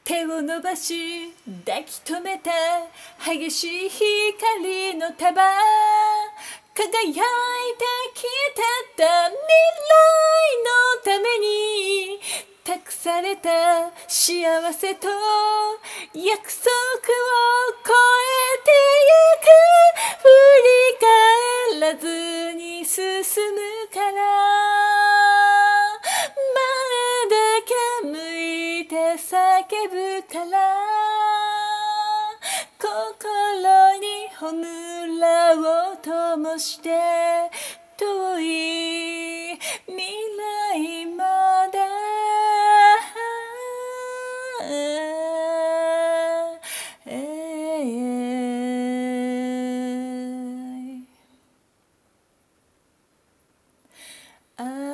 手を伸ばし抱き留めた激しい光の束、輝いてきてた未来のために託された幸せと約束を超えてゆく、振り返らずに進むから、前だけ向いて叫ぶから、心に炎を灯して遠い未来まであ